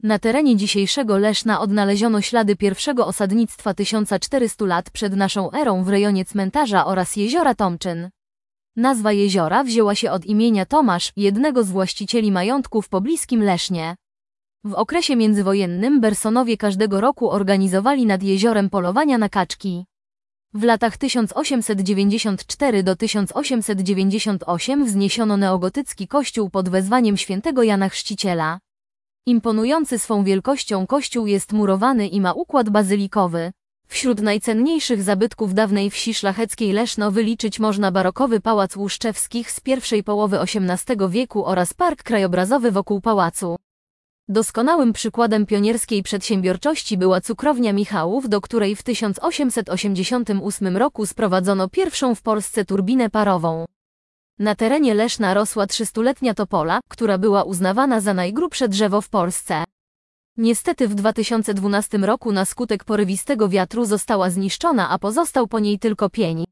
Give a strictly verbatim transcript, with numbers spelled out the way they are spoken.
Na terenie dzisiejszego Leszna odnaleziono ślady pierwszego osadnictwa tysiąc czterysta lat przed naszą erą w rejonie cmentarza oraz jeziora Tomczyn. Nazwa jeziora wzięła się od imienia Tomasz, jednego z właścicieli majątku w pobliskim Lesznie. W okresie międzywojennym Bersonowie każdego roku organizowali nad jeziorem polowania na kaczki. W latach tysiąc osiemset dziewięćdziesiąt cztery do tysiąc osiemset dziewięćdziesiąt osiem wzniesiono neogotycki kościół pod wezwaniem świętego Jana Chrzciciela. Imponujący swą wielkością kościół jest murowany i ma układ bazylikowy. Wśród najcenniejszych zabytków dawnej wsi szlacheckiej Leszno wyliczyć można barokowy Pałac Łuszczewskich z pierwszej połowy osiemnastego wieku oraz park krajobrazowy wokół pałacu. Doskonałym przykładem pionierskiej przedsiębiorczości była cukrownia Michałów, do której w tysiąc osiemset osiemdziesiątym ósmym roku sprowadzono pierwszą w Polsce turbinę parową. Na terenie Leszna rosła trzystuletnia topola, która była uznawana za najgrubsze drzewo w Polsce. Niestety w dwa tysiące dwunastym roku na skutek porywistego wiatru została zniszczona, a pozostał po niej tylko pień.